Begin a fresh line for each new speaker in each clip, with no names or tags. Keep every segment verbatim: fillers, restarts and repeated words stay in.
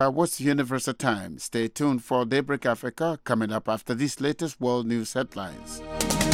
Uh, what's the Universal Time? Stay tuned for Daybreak Africa coming up after these latest world news headlines.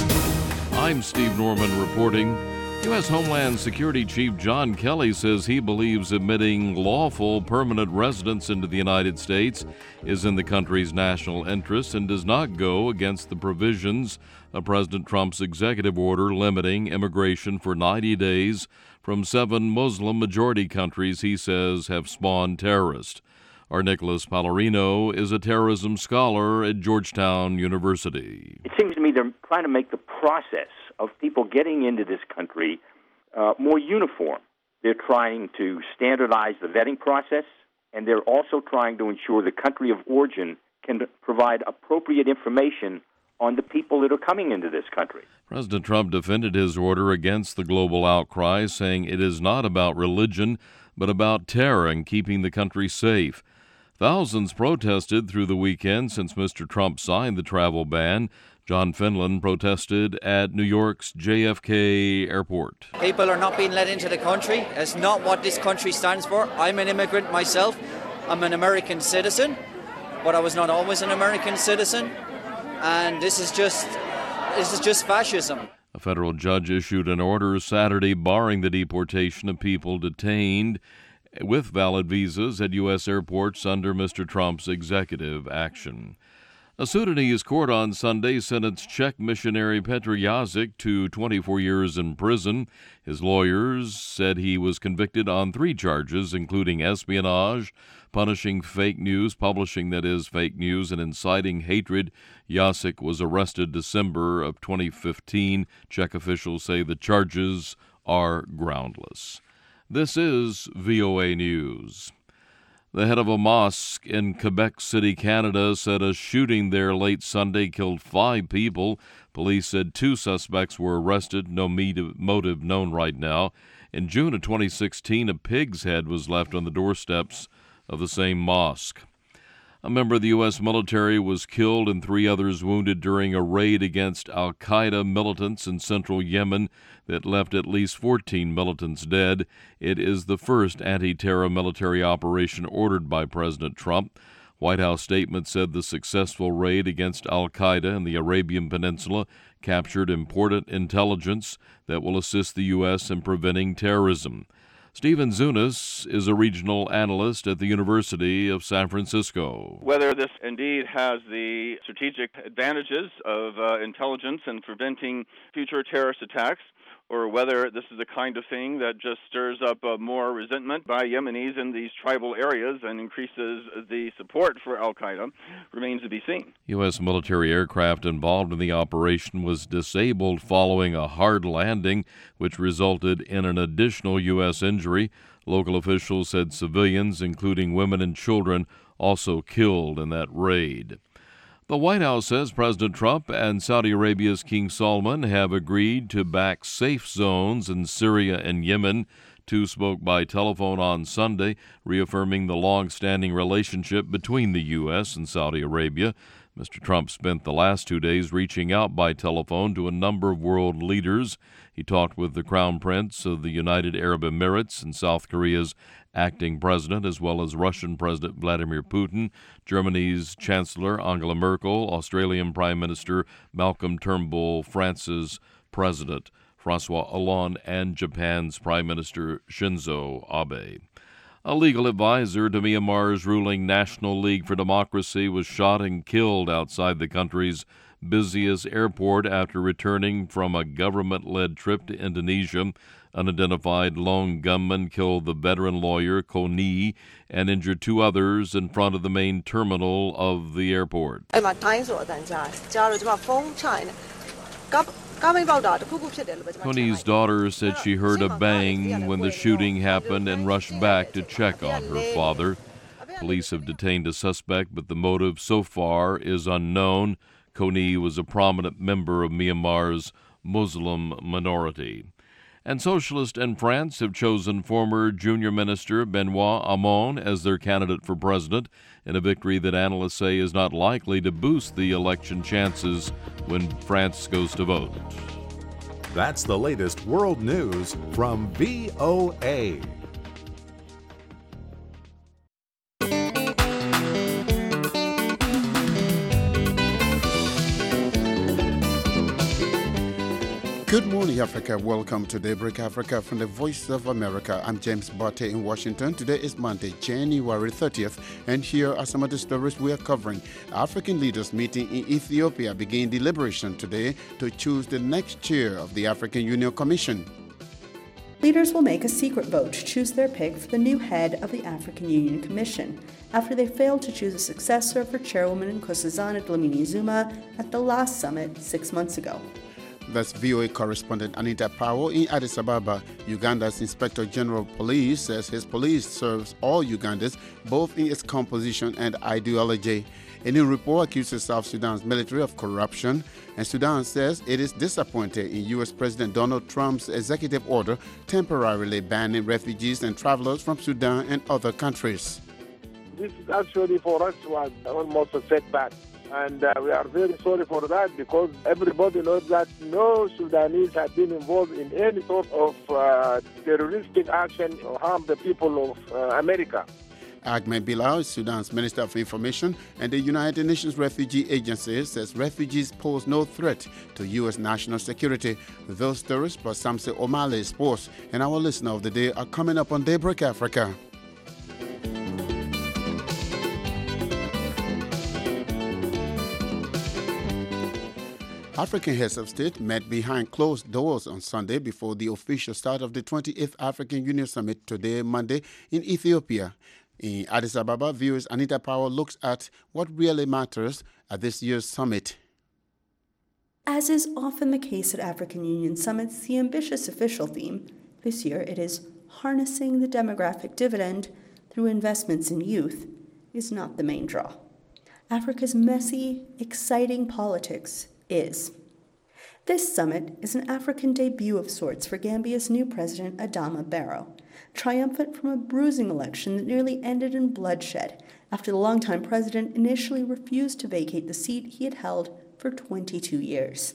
I'm Steve Norman reporting. U S. Homeland Security Chief John Kelly says he believes admitting lawful permanent residents into the United States is in the country's national interest and does not go against the provisions of President Trump's executive order limiting immigration for ninety days from seven Muslim-majority countries he says have spawned terrorists. Our Nicholas Pallarino is a terrorism scholar at Georgetown University.
It seems to me they're trying to make the process of people getting into this country uh, more uniform. They're trying to standardize the vetting process, and they're also trying to ensure the country of origin can provide appropriate information on the people that are coming into this country.
President Trump defended his order against the global outcry, saying it is not about religion, but about terror and keeping the country safe. Thousands protested through the weekend since Mister Trump signed the travel ban. John Finland protested at New York's J F K airport.
People are not being let into the country. It's not what this country stands for. I'm an immigrant myself. I'm an American citizen, but I was not always an American citizen. And this is just, this is just fascism.
A federal judge issued an order Saturday barring the deportation of people detained with valid visas at U S airports under Mister Trump's executive action. A Sudanese court on Sunday sentenced Czech missionary Petr Jazyk to twenty-four years in prison. His lawyers said he was convicted on three charges, including espionage, punishing fake news, publishing that is fake news, and inciting hatred. Jazyk was arrested December of twenty fifteen. Czech officials say the charges are groundless. This is V O A News. The head of a mosque in Quebec City, Canada, said a shooting there late Sunday killed five people. Police said two suspects were arrested, no motive known right now. In June of twenty sixteen, a pig's head was left on the doorsteps of the same mosque. A member of the U S military was killed and three others wounded during a raid against al-Qaeda militants in central Yemen that left at least fourteen militants dead. It is the first anti-terror military operation ordered by President Trump. White House statement said the successful raid against al-Qaeda in the Arabian Peninsula captured important intelligence that will assist the U S in preventing terrorism. Stephen Zunas is a regional analyst at the University of San Francisco.
Whether this indeed has the strategic advantages of uh, intelligence in preventing future terrorist attacks, or whether this is the kind of thing that just stirs up uh, more resentment by Yemenis in these tribal areas and increases the support for al-Qaeda, remains to be seen.
U S military aircraft involved in the operation was disabled following a hard landing, which resulted in an additional U S injury. Local officials said civilians, including women and children, also killed in that raid. The White House says President Trump and Saudi Arabia's King Salman have agreed to back safe zones in Syria and Yemen. Two spoke by telephone on Sunday, reaffirming the long-standing relationship between the U S and Saudi Arabia. Mister Trump spent the last two days reaching out by telephone to a number of world leaders. He talked with the Crown Prince of the United Arab Emirates and South Korea's acting president, as well as Russian President Vladimir Putin, Germany's Chancellor Angela Merkel, Australian Prime Minister Malcolm Turnbull, France's President François Hollande, and Japan's Prime Minister Shinzo Abe. A legal advisor to Myanmar's ruling National League for Democracy was shot and killed outside the country's busiest airport after returning from a government-led trip to Indonesia. Unidentified lone gunman killed the veteran lawyer Ko Ni and injured two others in front of the main terminal of the airport. Koni's daughter said she heard a bang when the shooting happened and rushed back to check on her father. Police have detained a suspect, but the motive so far is unknown. Koni was a prominent member of Myanmar's Muslim minority. And socialists in France have chosen former junior minister Benoit Hamon as their candidate for president in a victory that analysts say is not likely to boost the election chances when France goes to vote.
That's the latest world news from V O A.
Good morning, Africa. Welcome to Daybreak Africa from the Voice of America. I'm James Botte in Washington. Today is Monday, January thirtieth, and here are some of the stories we are covering. African leaders meeting in Ethiopia begin deliberation today to choose the next chair of the African Union Commission.
Leaders will make a secret vote to choose their pick for the new head of the African Union Commission after they failed to choose a successor for Chairwoman Nkosazana Dlamini-Zuma at the last summit six months ago.
That's V O A correspondent Anita Powell in Addis Ababa. Uganda's Inspector General of Police says his police serves all Ugandans, both in its composition and ideology. A new report accuses South Sudan's military of corruption, and Sudan says it is disappointed in U S President Donald Trump's executive order temporarily banning refugees and travelers from Sudan and other countries.
This is actually for us was almost a setback. And uh, we are very sorry for that because everybody knows that no Sudanese have been involved in any sort of uh, terroristic action or harm the people of uh, America.
Ahmed Bilal, Sudan's Minister of Information, and the United Nations Refugee Agency says refugees pose no threat to U S national security. Those stories plus Samson Omale Sports and our listener of the day are coming up on Daybreak Africa. African heads of state met behind closed doors on Sunday before the official start of the twenty-eighth African Union Summit today, Monday, in Ethiopia. In Addis Ababa, viewers Anita Powell looks at what really matters at this year's summit.
As is often the case at African Union summits, the ambitious official theme, this year it is harnessing the demographic dividend through investments in youth, is not the main draw. Africa's messy, exciting politics is. This summit is an African debut of sorts for Gambia's new president, Adama Barrow, triumphant from a bruising election that nearly ended in bloodshed after the longtime president initially refused to vacate the seat he had held for twenty-two years.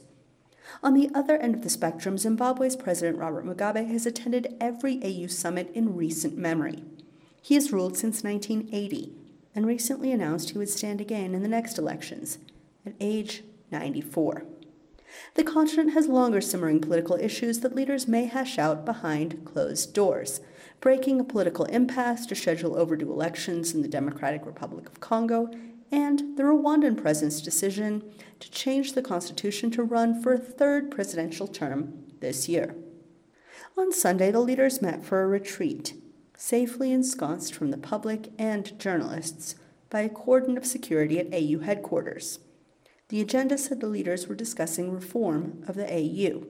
On the other end of the spectrum, Zimbabwe's President Robert Mugabe has attended every A U summit in recent memory. He has ruled since nineteen eighty and recently announced he would stand again in the next elections at age ninety-four. The continent has longer simmering political issues that leaders may hash out behind closed doors, breaking a political impasse to schedule overdue elections in the Democratic Republic of Congo, and the Rwandan president's decision to change the constitution to run for a third presidential term this year. On Sunday, the leaders met for a retreat, safely ensconced from the public and journalists by a cordon of security at A U headquarters. The agenda said the leaders were discussing reform of the A U.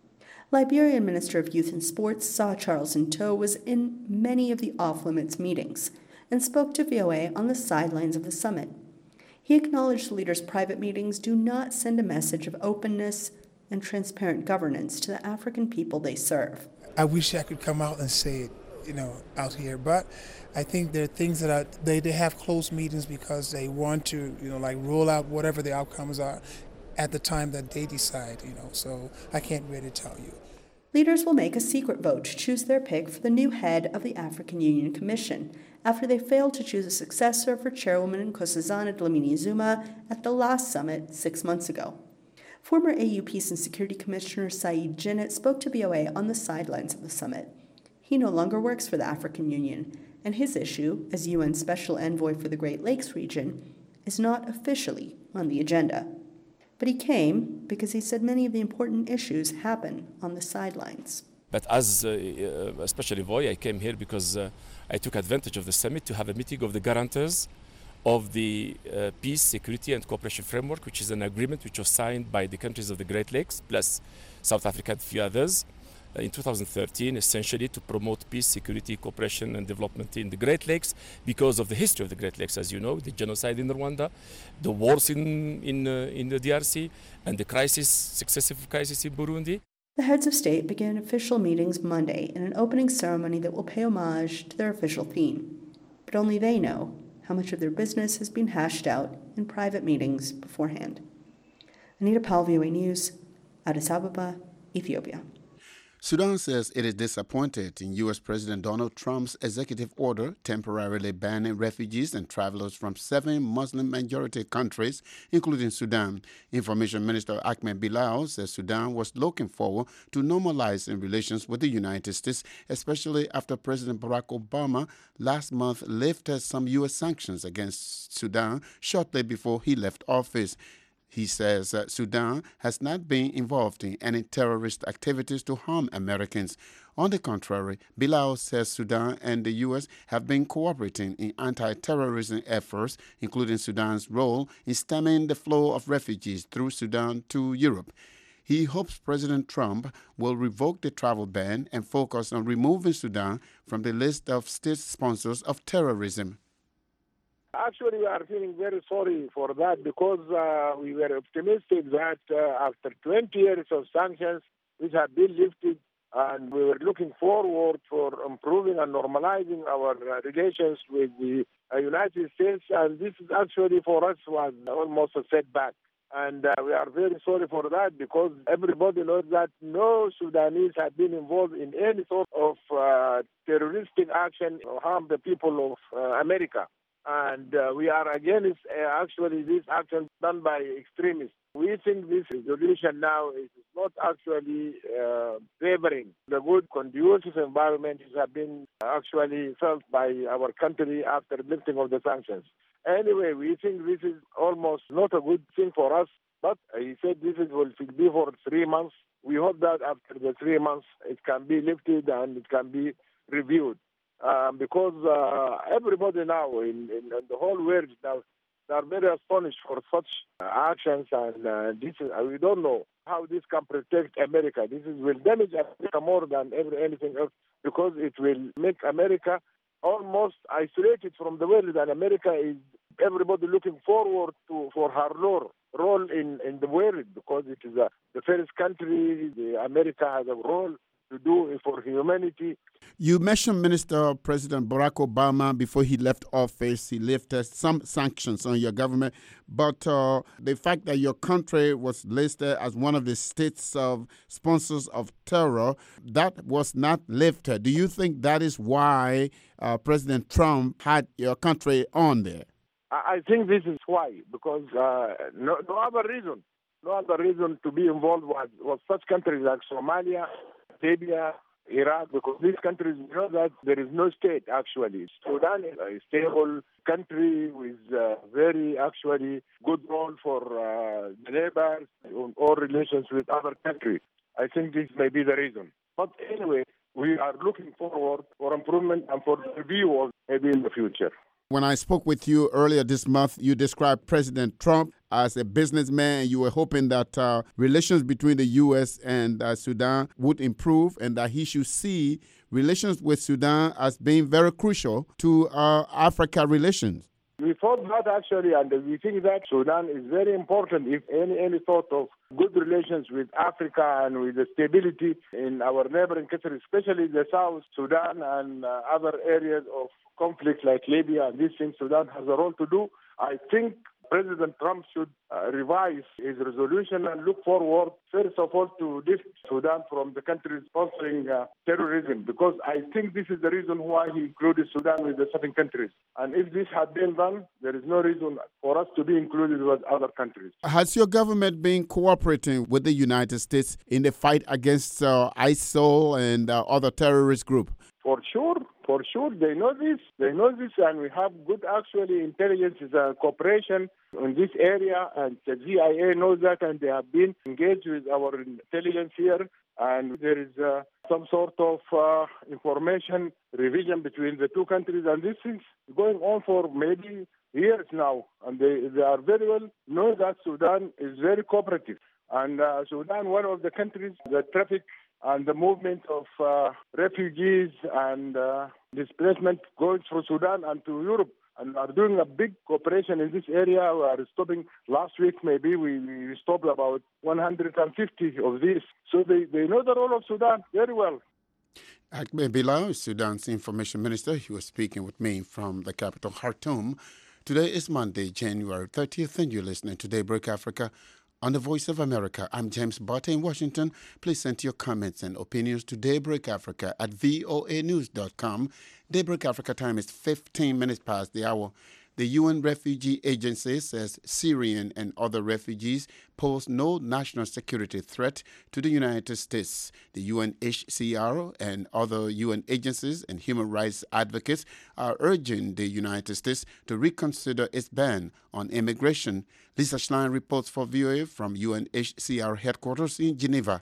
Liberian Minister of Youth and Sports, Sir Charles Nto, was in many of the off-limits meetings and spoke to V O A on the sidelines of the summit. He acknowledged the leaders' private meetings do not send a message of openness and transparent governance to the African people they serve.
I wish I could come out and say it, you know, out here, but I think there are things that are, they, they have closed meetings because they want to, you know, like roll out whatever the outcomes are at the time that they decide, you know, so I can't really tell you.
Leaders will make a secret vote to choose their pick for the new head of the African Union Commission after they failed to choose a successor for Chairwoman Nkosazana Dlamini-Zuma at the last summit six months ago. Former A U Peace and Security Commissioner Saeed Jinnit spoke to V O A on the sidelines of the summit. He no longer works for the African Union, and his issue, as U N Special Envoy for the Great Lakes region, is not officially on the agenda. But he came because he said many of the important issues happen on the sidelines.
But as uh, uh, Special Envoy, I came here because uh, I took advantage of the summit to have a meeting of the guarantors of the uh, Peace, Security and Cooperation Framework, which is an agreement which was signed by the countries of the Great Lakes, plus South Africa and a few others, uh, in two thousand thirteen, essentially to promote peace, security, cooperation and development in the Great Lakes because of the history of the Great Lakes, as you know, the genocide in Rwanda, the wars in, in, uh, in the D R C, and the crisis, successive crisis in Burundi.
The heads of state began official meetings Monday in an opening ceremony that will pay homage to their official theme. But only they know how much of their business has been hashed out in private meetings beforehand. Anita Powell, V O A News, Addis Ababa, Ethiopia.
Sudan says it is disappointed in U S. President Donald Trump's executive order temporarily banning refugees and travelers from seven Muslim-majority countries, including Sudan. Information Minister Ahmed Bilal says Sudan was looking forward to normalizing relations with the United States, especially after President Barack Obama last month lifted some U S sanctions against Sudan shortly before he left office. He says uh, Sudan has not been involved in any terrorist activities to harm Americans. On the contrary, Bilal says Sudan and the U S have been cooperating in anti-terrorism efforts, including Sudan's role in stemming the flow of refugees through Sudan to Europe. He hopes President Trump will revoke the travel ban and focus on removing Sudan from the list of state sponsors of terrorism.
Actually, we are feeling very sorry for that because uh, we were optimistic that uh, after twenty years of sanctions, which have been lifted, and we were looking forward for improving and normalizing our uh, relations with the uh, United States, and this is actually for us was almost a setback. And uh, we are very sorry for that because everybody knows that no Sudanese have been involved in any sort of uh, terroristic action or harm the people of uh, America. And uh, we are against uh, actually this action done by extremists. We think this resolution now is not actually uh, favoring the good, conducive environment that have been actually felt by our country after lifting of the sanctions. Anyway, we think this is almost not a good thing for us, but he said this is, will be for three months. We hope that after the three months it can be lifted and it can be reviewed. Um, because uh, everybody now in, in, in the whole world now they are very astonished for such uh, actions, and uh, this is, uh, we don't know how this can protect America. This is, will damage America more than every, anything else because it will make America almost isolated from the world, and America is everybody looking forward to for her role, role in, in the world because it is uh, the first country. The America has a role to do for humanity.
You mentioned Minister President Barack Obama before he left office. He lifted some sanctions on your government, but uh, the fact that your country was listed as one of the states of sponsors of terror, that was not lifted. Do you think that is why uh, President Trump had your country on there?
I think this is why, because uh, no, no other reason, no other reason to be involved was, was such countries like Somalia, Libya, Iraq, because these countries know that there is no state actually. Sudan is a stable country with a very actually good role for uh, the neighbors in all relations with other countries. I think this may be the reason. But anyway, we are looking forward for improvement and for review of maybe in the future.
When I spoke with you earlier this month, you described President Trump as a businessman, and you were hoping that uh, relations between the U S and uh, Sudan would improve and that he should see relations with Sudan as being very crucial to uh, Africa relations.
We thought that actually, and we think that Sudan is very important if any, any sort of good relations with Africa and with the stability in our neighboring countries, especially the South Sudan and uh, other areas of conflict like Libya and these things. Sudan has a role to do. I think President Trump should uh, revise his resolution and look forward, first of all, to lift Sudan from the countries sponsoring uh, terrorism, because I think this is the reason why he included Sudan with the seven countries. And if this had been done, there is no reason for us to be included with other countries.
Has your government been cooperating with the United States in the fight against uh, ISIL and uh, other terrorist groups?
For sure. For sure, they know this. They know this, and we have good, actually, intelligence uh, cooperation in this area, and the G I A knows that, and they have been engaged with our intelligence here, and there is uh, some sort of uh, information revision between the two countries, and this is going on for maybe years now, and they, they are very well know that Sudan is very cooperative, and uh, Sudan, one of the countries that traffic and the movement of uh, refugees and uh, displacement going through Sudan and to Europe, and are doing a big cooperation in this area. We are stopping, last week maybe, we, we stopped about one hundred fifty of these. So they, they know the role of Sudan very well.
Ahmed Bilal, Sudan's information minister, he was speaking with me from the capital, Khartoum. Today is Monday, January thirtieth, and you're listening to Daybreak Africa On the Voice of America, I'm James Barter in Washington. Please send your comments and opinions to Daybreak Africa at voa news dot com. Daybreak Africa time is fifteen minutes past the hour. The U N Refugee Agency says Syrian and other refugees pose no national security threat to the United States. The U N H C R and other U N agencies and human rights advocates are urging the United States to reconsider its ban on immigration. Lisa Schlein reports for V O A from U N H C R headquarters in Geneva.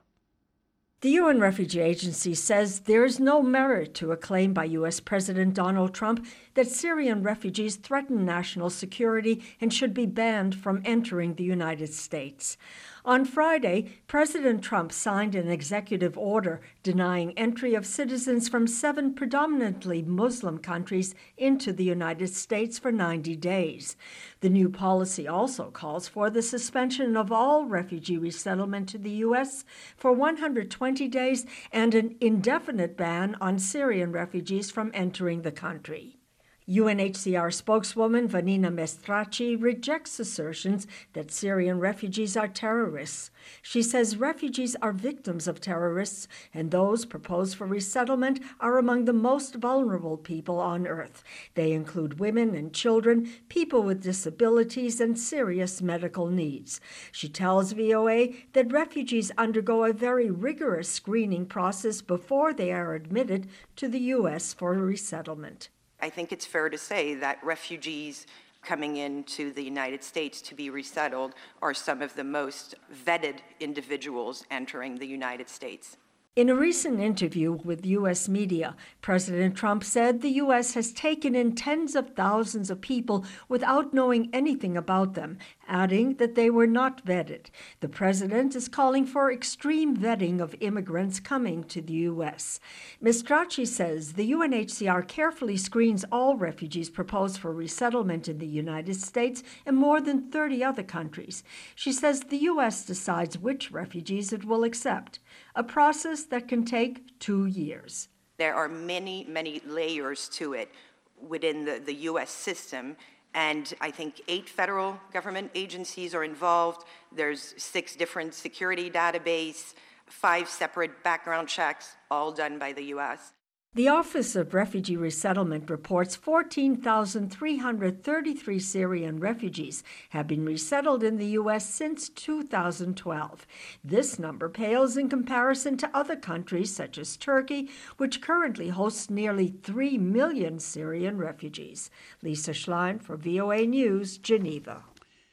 The U N Refugee Agency says there is no merit to a claim by U S President Donald Trump that Syrian refugees threaten national security and should be banned from entering the United States. On Friday, President Trump signed an executive order denying entry of citizens from seven predominantly Muslim countries into the United States for ninety days. The new policy also calls for the suspension of all refugee resettlement to the U S for one hundred twenty days and an indefinite ban on Syrian refugees from entering the country. U N H C R spokeswoman Vanina Mestraci rejects assertions that Syrian refugees are terrorists. She says refugees are victims of terrorists, and those proposed for resettlement are among the most vulnerable people on earth. They include women and children, people with disabilities, and serious medical needs. She tells V O A that refugees undergo a very rigorous screening process before they are admitted to the U S for resettlement.
I think it's fair to say that refugees coming into the United States to be resettled are some of the most vetted individuals entering the United States.
In a recent interview with U S media, President Trump said the U S has taken in tens of thousands of people without knowing anything about them, adding that they were not vetted. The president is calling for extreme vetting of immigrants coming to the U S. Mestraci says the U N H C R carefully screens all refugees proposed for resettlement in the United States and more than thirty other countries. She says the U S decides which refugees it will accept, a process that can take two years.
There are many, many layers to it within the, the U S system, and I think eight federal government agencies are involved. There's six different security databases, five separate background checks, all done by the U S.
The Office of Refugee Resettlement reports fourteen thousand three hundred thirty-three Syrian refugees have been resettled in the U S since two thousand twelve. This number pales in comparison to other countries such as Turkey, which currently hosts nearly three million Syrian refugees. Lisa Schlein for V O A News, Geneva.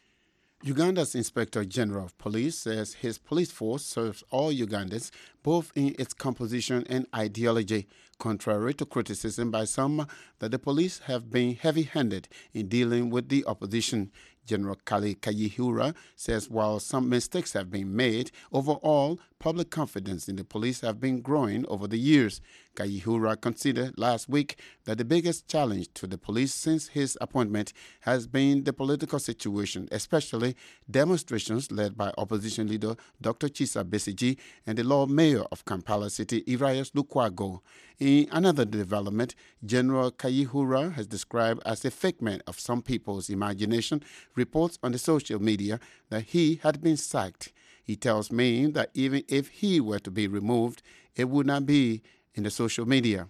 Uganda's Inspector General of Police says his police force serves all Ugandans, both in its composition and ideology, contrary to criticism by some that the police have been heavy-handed in dealing with the opposition. General Kale Kayihura says while some mistakes have been made, overall, public confidence in the police have been growing over the years. Kayihura considered last week that the biggest challenge to the police since his appointment has been the political situation, especially demonstrations led by opposition leader Doctor Chisa Besigye and the Lord Mayor of Kampala City, Erias Lukwago. In another development, General Kayihura has described as a figment of some people's imagination reports on the social media that he had been sacked. He tells me that even if he were to be removed, it would not be in the social media.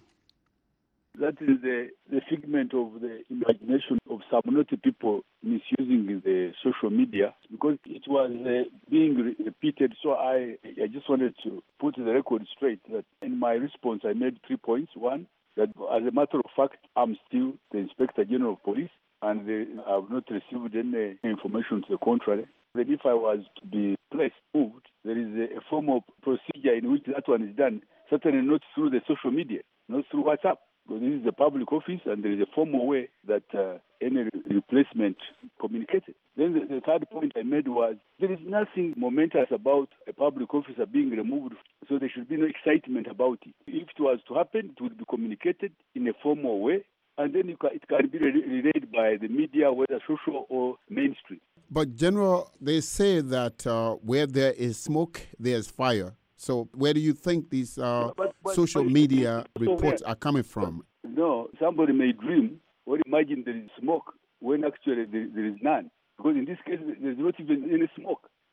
That is the, the figment of the imagination of some naughty people misusing the social media because it was uh, being re- repeated. So I, I just wanted to put the record straight that in my response I made three points. One, that as a matter of fact, I'm still the Inspector General of Police and uh, I have not received any information to the contrary. That if I was to be placed, moved, there is a, a form of procedure in which that one is done, certainly not through the social media, not through WhatsApp. Because this is a public office and there is a formal way that uh, any re- replacement communicated. Then the, the third point I made was there is nothing momentous about a public officer being removed, so there should be no excitement about it. If it was to happen, it would be communicated in a formal way, and then it can, it can be relayed by the media, whether social or mainstream.
But, General, they say that uh, where there is smoke, there's fire. So where do you think these uh, but, but, social but, media so reports where, are coming from?
No, somebody may dream or imagine there is smoke when actually there, there is none. Because in this case, there's not even any smoke.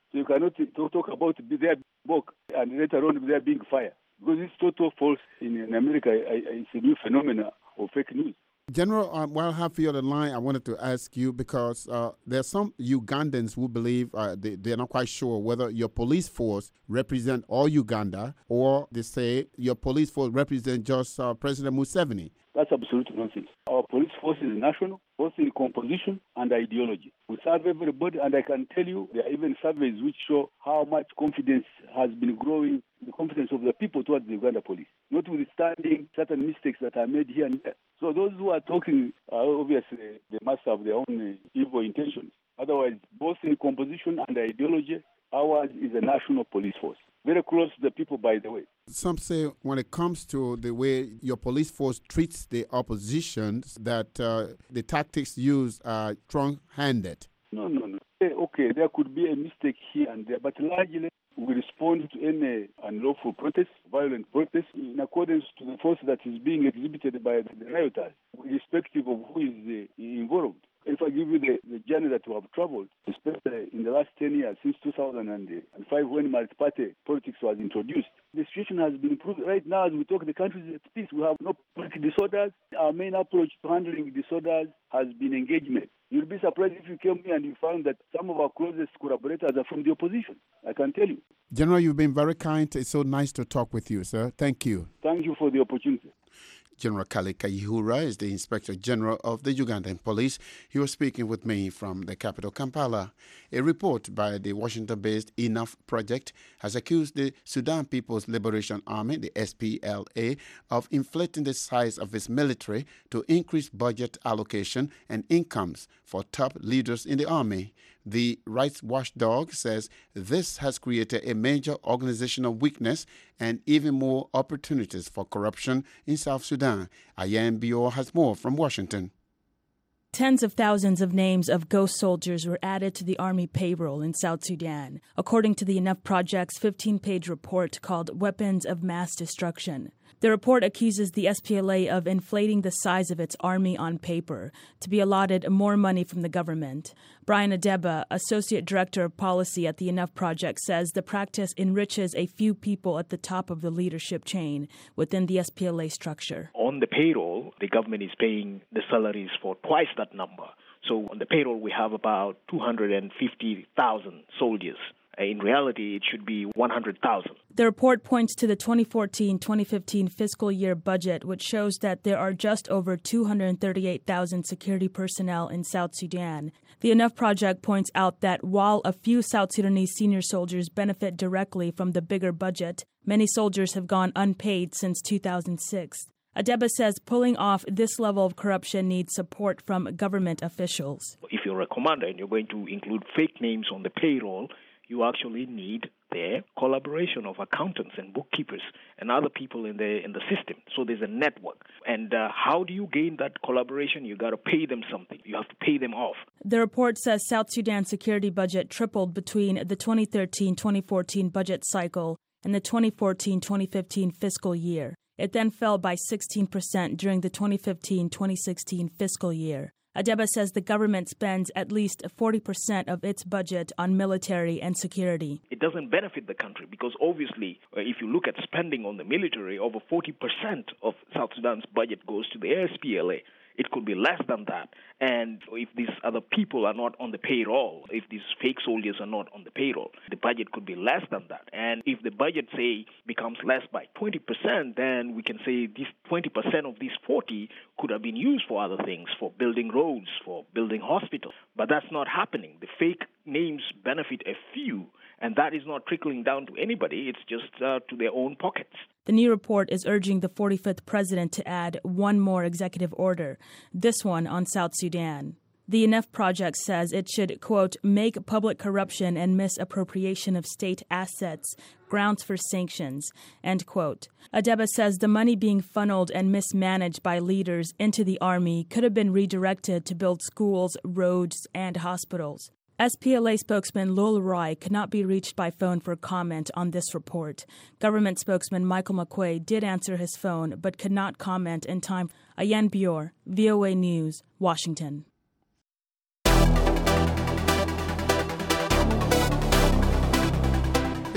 So you cannot talk about their book and later on their being fired. Because it's total false in, in America. It's a new phenomenon of fake news.
General, um, while I have you on the line, I wanted to ask you because uh, there are some Ugandans who believe uh, they, they're not quite sure whether your police force represent all Uganda or they say your police force represent just uh, President Museveni.
That's absolute nonsense. Our police force is national, both in composition and ideology. We serve everybody, and I can tell you there are even surveys which show how much confidence has been growing, the confidence of the people towards the Uganda police, notwithstanding certain mistakes that are made here and there. So those who are talking, uh, obviously, they must have their own uh, evil intentions. Otherwise, both in composition and ideology, ours is a national police force. Very close to the people, by the way.
Some say when it comes to the way your police force treats the opposition, that uh, the tactics used are strong-handed.
No, no, no. Okay, there could be a mistake here and there, but largely we respond to any unlawful protest, violent protest, in accordance to the force that is being exhibited by the rioters, irrespective of who is uh, involved. If I give you the, the journey that we have traveled, especially in the last ten years, since two thousand five, when multi-party politics was introduced, the situation has been improved. Right now, as we talk, the country is at peace. We have no political disorders. Our main approach to handling disorders has been engagement. You'll be surprised if you came here and you found that some of our closest collaborators are from the opposition. I can tell you.
General, you've been very kind. It's so nice to talk with you, sir. Thank you.
Thank you for the opportunity.
General Kale Kayihura is the Inspector General of the Ugandan Police. He was speaking with me from the capital, Kampala. A report by the Washington-based Enough Project has accused the Sudan People's Liberation Army, the S P L A, of inflating the size of its military to increase budget allocation and incomes for top leaders in the army. The rights watchdog says this has created a major organizational weakness and even more opportunities for corruption in South Sudan. Ayan Bior has more from Washington.
Tens of thousands of names of ghost soldiers were added to the army payroll in South Sudan, according to the Enough Project's fifteen-page report called Weapons of Mass Destruction. The report accuses the S P L A of inflating the size of its army on paper to be allotted more money from the government. Brian Adeba, Associate Director of Policy at the Enough Project, says the practice enriches a few people at the top of the leadership chain within the S P L A structure.
On the payroll, the government is paying the salaries for twice that number. So on the payroll, we have about two hundred fifty thousand soldiers. In reality, it should be one hundred thousand.
The report points to the twenty fourteen twenty fifteen fiscal year budget, which shows that there are just over two hundred thirty-eight thousand security personnel in South Sudan. The Enough Project points out that while a few South Sudanese senior soldiers benefit directly from the bigger budget, many soldiers have gone unpaid since two thousand six. Adeba says pulling off this level of corruption needs support from government officials.
If you're a commander and you're going to include fake names on the payroll, you actually need the collaboration of accountants and bookkeepers and other people in the in the system. So there's a network. And uh, how do you gain that collaboration? You got to pay them something. You have to pay them off.
The report says South Sudan's security budget tripled between the twenty thirteen twenty fourteen budget cycle and the twenty fourteen twenty fifteen fiscal year. It then fell by sixteen percent during the twenty fifteen twenty sixteen fiscal year. Adeba says the government spends at least forty percent of its budget on military and security.
It doesn't benefit the country because obviously, uh, if you look at spending on the military, over forty percent of South Sudan's budget goes to the S P L A. It could be less than that. And if these other people are not on the payroll, if these fake soldiers are not on the payroll, the budget could be less than that. And if the budget, say, becomes less by twenty percent, then we can say this twenty percent of these forty could have been used for other things, for building roads, for building hospitals. But that's not happening. The fake names benefit a few, and that is not trickling down to anybody. It's just uh, to their own pockets.
The new report is urging the forty-fifth president to add one more executive order, this one on South Sudan. The Enough Project says it should, quote, make public corruption and misappropriation of state assets grounds for sanctions, end quote. Adeba says the money being funneled and mismanaged by leaders into the army could have been redirected to build schools, roads, and hospitals. S P L A spokesman Lul Roy could not be reached by phone for comment on this report. Government spokesman Michael McQuay did answer his phone but could not comment in time. Ayan Bior, V O A News, Washington.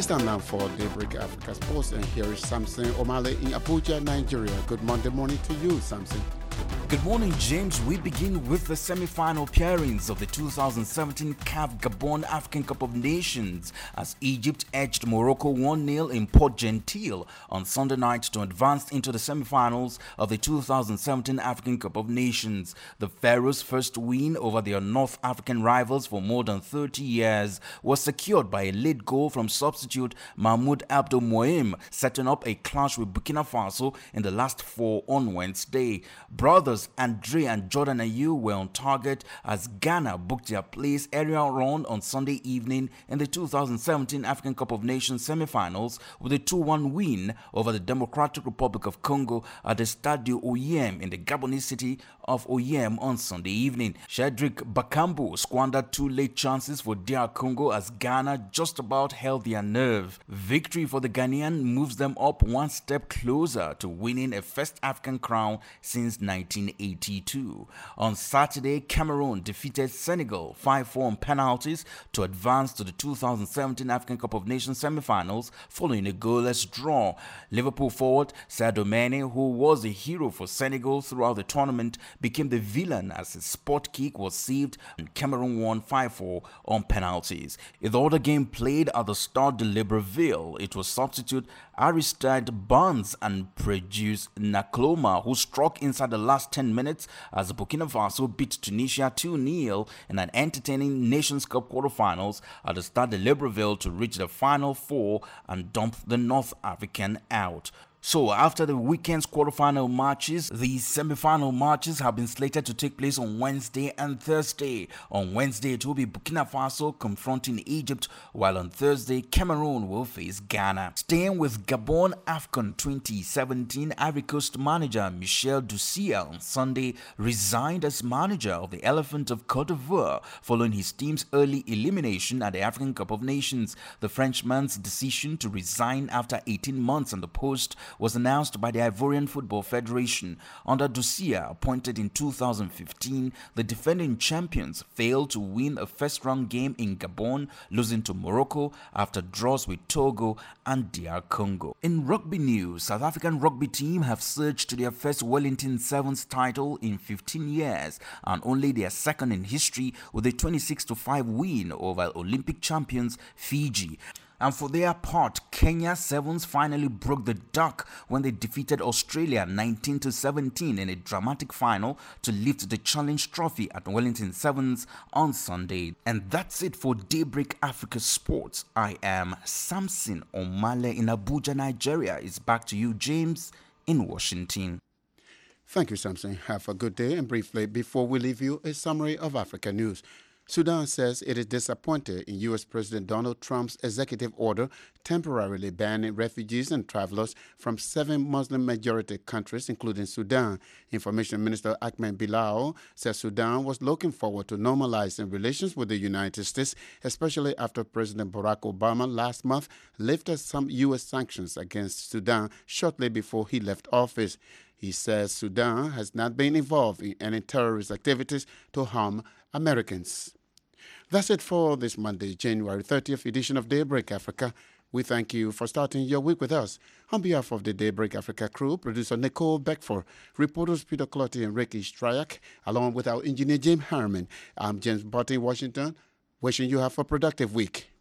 It's time now for Daybreak Africa Sports, and here is Samson Omale in Abuja, Nigeria. Good Monday morning to you, Samson.
Good morning, James. We begin with the semi-final pairings of the two thousand seventeen C A F Gabon African Cup of Nations as Egypt edged Morocco one nil in Port Gentil on Sunday night to advance into the semi-finals of the two thousand seventeen African Cup of Nations. The Pharaohs' first win over their North African rivals for more than thirty years was secured by a late goal from substitute Mahmoud Abdul Moem, setting up a clash with Burkina Faso in the last four on Wednesday. Brothers Andre and Jordan Ayew were on target as Ghana booked their place earlier on on Sunday evening in the two thousand seventeen African Cup of Nations semi-finals with a two one win over the Democratic Republic of Congo at the Stadio Oyem in the Gabonese city of Oyem on Sunday evening. Shedrick Bakambu squandered two late chances for D R Congo as Ghana just about held their nerve. Victory for the Ghanaian moves them up one step closer to winning a first African crown since nineteen eighty-two. On Saturday, Cameroon defeated Senegal five four on penalties to advance to the two thousand seventeen African Cup of Nations semi-finals following a goalless draw. Liverpool forward Sadio Mane, who was the hero for Senegal throughout the tournament, became the villain as his spot kick was saved and Cameroon won five four on penalties. In the other game played at the Stade de Libreville, it was substitute Aristide Barnes and Produce Nakloma who struck inside the last ten minutes as Burkina Faso beat Tunisia two nil in an entertaining Nations Cup quarterfinals at the Stade de Libreville to reach the final four and dump the North African out. So, after the weekend's quarterfinal matches, the semi-final matches have been slated to take place on Wednesday and Thursday. On Wednesday, it will be Burkina Faso confronting Egypt, while on Thursday, Cameroon will face Ghana. Staying with Gabon AFCON twenty seventeen, Ivory Coast manager Michel Doucia on Sunday resigned as manager of the Elephant of Cote d'Ivoire following his team's early elimination at the African Cup of Nations. The Frenchman's decision to resign after eighteen months on the post was announced by the Ivorian Football Federation. Under Doucia, appointed in two thousand fifteen, the defending champions failed to win a first-round game in Gabon, losing to Morocco after draws with Togo and D R Congo. In rugby news, South African rugby team have surged to their first Wellington Sevens title in fifteen years and only their second in history with a twenty-six to five win over Olympic champions Fiji. And for their part, Kenya Sevens finally broke the duck when they defeated Australia nineteen to seventeen in a dramatic final to lift the Challenge Trophy at Wellington Sevens on Sunday. And that's it for Daybreak Africa Sports. I am Samson Omale in Abuja, Nigeria. It's back to you, James, in Washington.
Thank you, Samson. Have a good day. And briefly, before we leave you, a summary of Africa news. Sudan says it is disappointed in U S President Donald Trump's executive order temporarily banning refugees and travelers from seven Muslim-majority countries, including Sudan. Information Minister Ahmed Bilal says Sudan was looking forward to normalizing relations with the United States, especially after President Barack Obama last month lifted some U S sanctions against Sudan shortly before he left office. He says Sudan has not been involved in any terrorist activities to harm Americans. That's it for this Monday, January thirtieth edition of Daybreak Africa. We thank you for starting your week with us. On behalf of the Daybreak Africa crew, producer Nicole Beckford, reporters Peter Clotty and Ricky Stryak, along with our engineer James Harriman, I'm James Botte in Washington, wishing you have a productive week.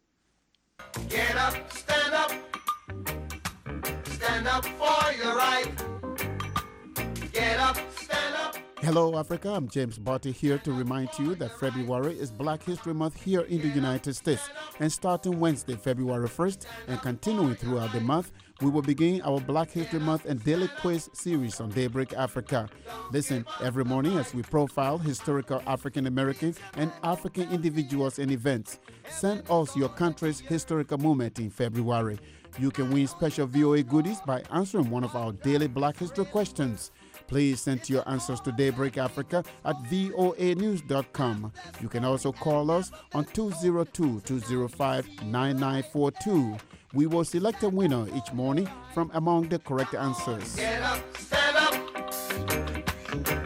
Get up, stand up, stand up for your right. Get up, stand up.
Hello, Africa. I'm James Botte here to remind you that February is Black History Month here in the United States. And starting Wednesday, February first, and continuing throughout the month, we will begin our Black History Month and Daily Quiz series on Daybreak Africa. Listen every morning as we profile historical African Americans and African individuals and events. Send us your country's historical moment in February. You can win special V O A goodies by answering one of our daily Black History questions. Please send your answers to Daybreak Africa at voa news dot com. You can also call us on two oh two, two oh five, nine nine four two. We will select a winner each morning from among the correct answers.
Get up, stand up.